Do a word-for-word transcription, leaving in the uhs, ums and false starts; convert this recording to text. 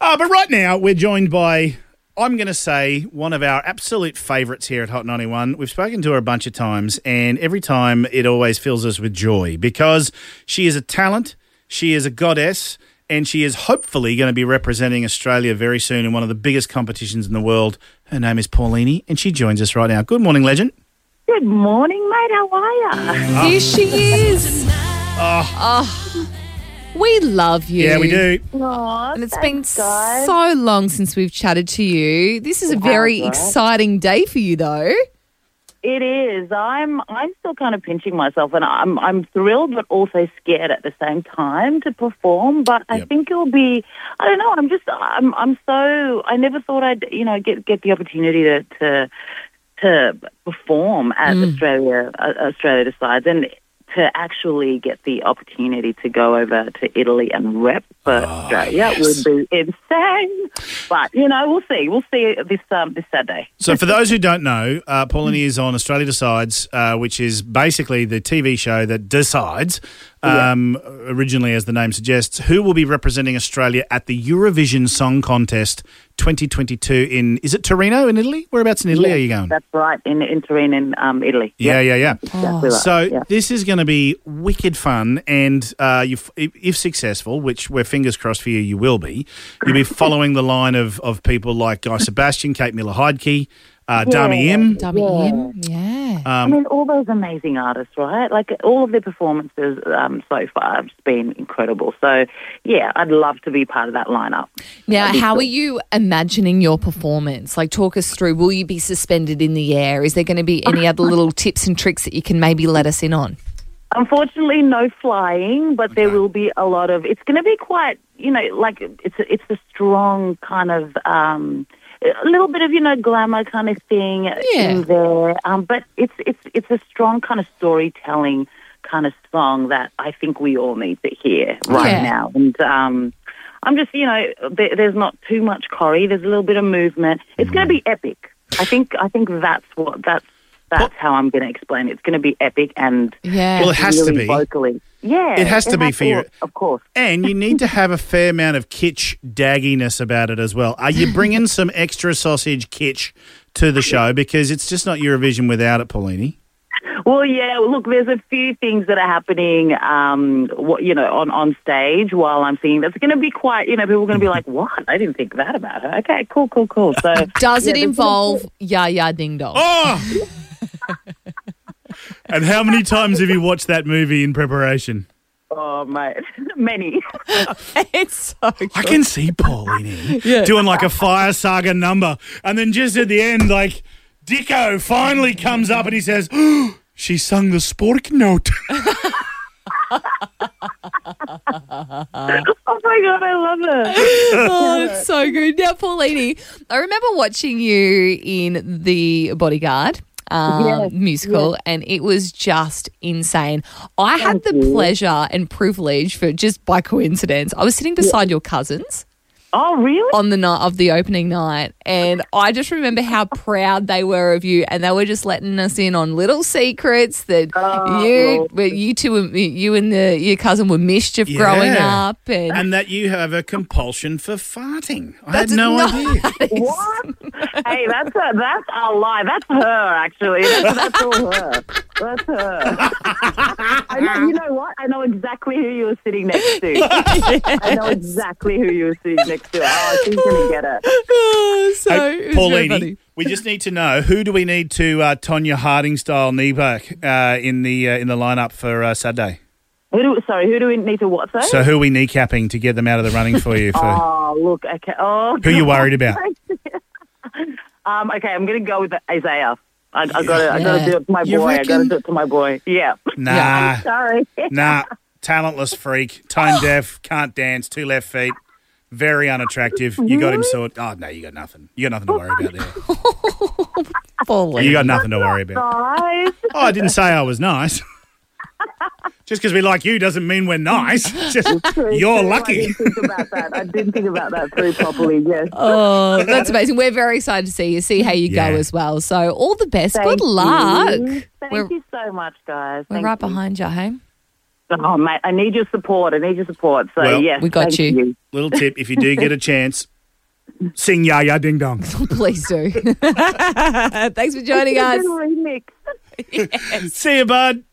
Uh, but right now, we're joined by, I'm going to say, one of our absolute favourites here at Hot ninety-one. We've spoken to her a bunch of times, and every time it always fills us with joy because she is a talent, she is a goddess, and she is hopefully going to be representing Australia very soon in one of the biggest competitions in the world. Her name is Paulini, and she joins us right now. Good morning, legend. Good morning, mate. How are you? Oh. Here she is. Oh. Oh, we love you. Yeah, we do. Oh, And it's thanks, been guys. so long since we've chatted to you. This is a It very has, right? exciting day for you, though. It is. I'm. I'm still kind of pinching myself, and I'm. I'm thrilled, but also scared at the same time to perform. But I Yep. think it'll be. I don't know. I'm just. I'm. I'm so. I never thought I'd. You know, get get the opportunity to to, to perform at Mm. Australia. Uh, Australia Decides, and to actually get the opportunity to go over to Italy and rep for Australia yes. would be insane. But you know, we'll see. We'll see this um, this Saturday. So for those who don't know, uh, Paulini is on Australia Decides, uh, which is basically the T V show that decides, um, originally as the name suggests, who will be representing Australia at the Eurovision Song Contest twenty twenty-two in, is it Torino in Italy? Whereabouts in Italy Yes, are you going? That's right, in in Turin, in um, Italy. Yeah, yeah, yeah. Exactly right. So yeah. this is going to be wicked fun, and uh, you, if, if successful, which we're fingers crossed for you, you will be, you'll be following the line of, of people like Guy Sebastian, Kate Miller-Heidke, uh, Dami Im. Dummy Yeah. him. Yeah. I Um, mean, all those amazing artists, right? Like, all of their performances um, so far have just been incredible. So, yeah, I'd love to be part of that lineup. Now, That'd be how cool. are you imagining your performance? Like, talk us through. Will you be suspended in the air? Is there going to be any other little tips and tricks that you can maybe let us in on? Unfortunately, no flying, but there Okay. will be a lot of. It's going to be quite, you know, like it's a, it's a strong kind of. Um, a little bit of, you know, glamour kind of thing Yeah. in there, um, but it's it's it's a strong kind of storytelling kind of song that I think we all need to hear right Yeah. now. And um, I'm just, you know, there, there's not too much choreo. There's a little bit of movement. It's going to be epic. I think I think that's what that's that's how I'm going to explain it. It's going to be epic and Yeah. Well, it has to really be. vocally. Yeah, It has to be for you. Of course. And you need to have a fair amount of kitsch dagginess about it as well. Are you bringing some extra sausage kitsch to the show? Because it's just not Eurovision without it, Paulini. Well, yeah. Look, there's a few things that are happening, um, what, you know, on, on stage while I'm singing. That's going to be quite, you know, people are going to be like, "What? I didn't think that about her." Okay, cool, cool, cool. So, Does yeah, it there's involve Ya Ya Ding Dong? Oh! And how many times have you watched that movie in preparation? Oh, mate, many. It's so good. I can see Paulini Yeah. doing like a Fire Saga number, and then just at the end, like, Dicko finally comes up and he says, oh, she sung the spork note. Oh my god, I love her. Oh, it's so good. Now, Paulini, I remember watching you in The Bodyguard um, Yes, musical, and it was just insane. I had the Thank you. pleasure and privilege, for just by coincidence, I was sitting beside your cousins Oh, really? on the night of the opening night, and I just remember how proud they were of you, and they were just letting us in on little secrets that Oh, you, Lord. well, you two, were- you and the your cousin were mischief growing Yeah. up, and, And that you have a compulsion for farting. I That's had no, no- idea. What? Hey, that's a that's a lie. That's her, actually. That's, that's all her. That's her. I know. You know what? I know exactly who you were sitting next to. I know exactly who you were sitting next to. Oh, she's gonna get it. Oh, so Hey, it was very Paulini, funny. we just need to know, who do we need to uh, Tonya Harding style kneeback uh, in the uh, in the lineup for uh, Saturday? Who do? Sorry, who do we need to what? Say? So who are we kneecapping to get them out of the running for you? For Oh, look. Okay. Oh, who you worried about? um. Okay, I'm gonna go with Isaiah. I, I got I got to Yeah. do it to my You boy. I got to reckon? do it to my boy. Yeah. Nah, Sorry. nah, talentless freak, tone deaf, can't dance, two left feet, very unattractive. You got him sorted. Oh no, you got nothing. You got nothing to worry about there. Paulini. You got nothing to worry about. Guys. Oh, I didn't say I was nice. Just because we like you doesn't mean we're nice. Just, you're I lucky. didn't think about that. I didn't think about that very properly. Yes. Oh, that's amazing. We're very excited to see you, see how you Yeah. go as well. So all the best. Thank Good luck. you. Thank We're, you so much, guys. we're Thank right you. behind you, hey? Oh, mate, I need your support. I need your support. So, Well, yes, we got thank you. you. Little tip, if you do get a chance, Sing Ya Ya Ding Dong. Please do. Thanks for joining us. Remix. See you, bud.